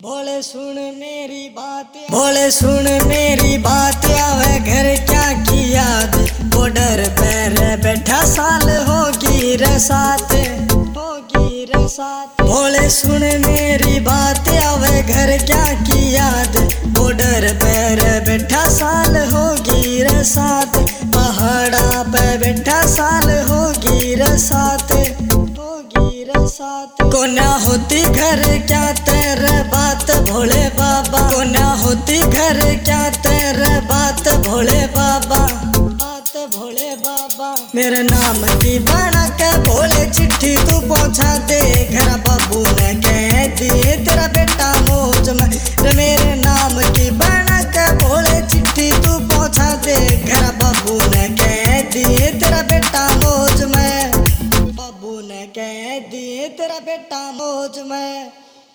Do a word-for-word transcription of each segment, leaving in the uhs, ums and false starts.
भोले सुन मेरी बात, भोले सुन मेरी बात, आवे घर क्या की याद। बॉर्डर पर बैठा साल होगी रसात, होगी रसात। भोले सुन मेरी बात, आवे घर क्या की याद। बॉर्डर पर बैठा साल होगी रसात, पहाड़ा पे बैठा साल होगी रसात, होगी रसात। कोना होती घर क्या तेरे बात भोले बाबा, कोना होती घर क्या तेरे बात भोले बाबा, बात भोले बाबा। मेरे नाम की बना के भोले चिट्ठी तू पहुंचा दे, घर बाबू ने कह दिए तेरा बेटा मौज में। मेरे नाम की बना के भोले चिट्ठी तू पहुंचा दे, घर बाबू ने कह दिए तेरा बेटा मौज में, बाबू ने कह दिए तेरा बेटा मौज में।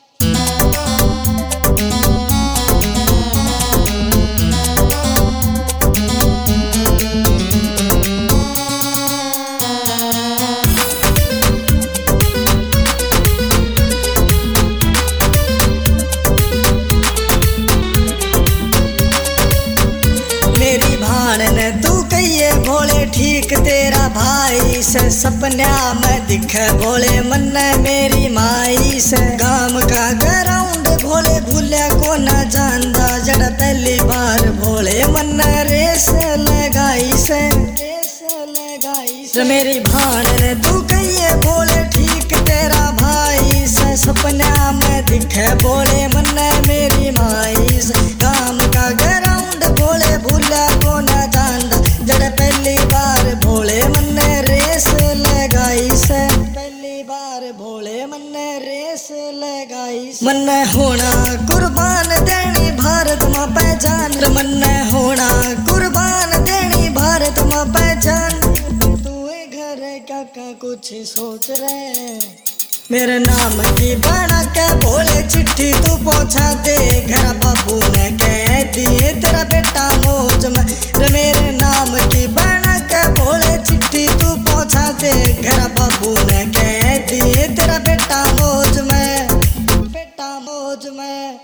मेरी भाण ने तू कहिए भोले ठीक, तेरा भाई से सपना में दिखे भोले मन मेरी माई से। गांव का ग्राउंड भोले भूलिया को न जानदा, जड़ पहली बार भोले मन रेस लगाई से, रेस लगाई से। मेरी भाण ने तू कहिए भोले ठीक, तेरा भाई से सपना में दिखे भोले मन मेरी माई से। गांव का ग्राउंड भोले भूलिया को न जानदा, जड़ पहली बार भोले मन रेस लगाई से, पहली बार भोले मन रेस लगाई से। मन होना कुर्बान देनी भारत मां पहचान, मन होना कुर्बान देनी भारत मां पहचान। तू घर का का कुछ सोच रहे, मेरे नाम की बना के भोले चिट्ठी तू पहुंचा दे, घर बाबू ने कह दिए तेरा बेटा मौज में। मेरे नाम की बना के भोले चिट्ठी तू पहुंचा दे, घर बाबू ने कह दिए तेरा बेटा मौज में, बेटा मौज में।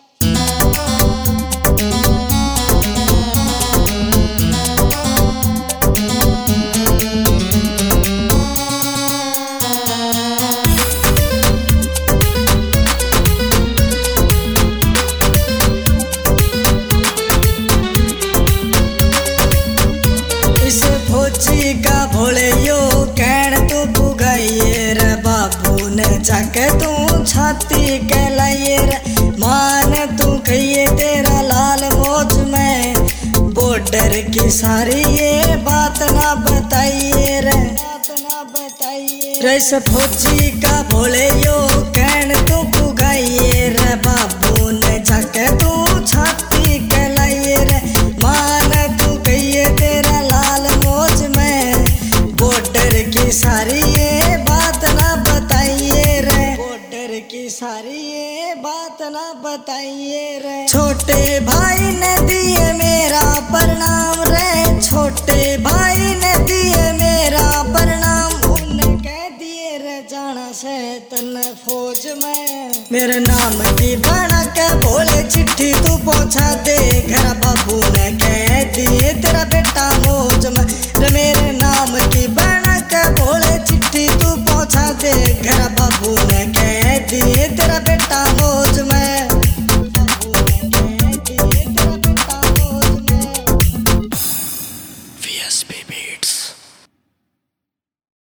फौजी का भोले यो कहन तू पुगाइए रे, बाबू ने जाके तू छाती कहलाइए रे। मान तू कहिए तेरा लाल मौज में, बॉर्डर की सारी ये बात ना बताइए रे, बात ना बताइए रे। इस फौजी का भोले यो कहन तू पुगाइए रे, बाबू ने जाके तू छाती कहलाइए रे। मान तू कहिए तेरा लाल मौज में, बॉर्डर की सारी ये बात ना बताइए रे, बॉर्डर की सारी ये बात ना बताइए रे। छोटे भाई ने दिए मेरा प्रणाम रे, छोटे भाई ने दिए मेरा प्रणाम। उन्हें कह दिए रे जाना से तन फौज में, मेरे नाम की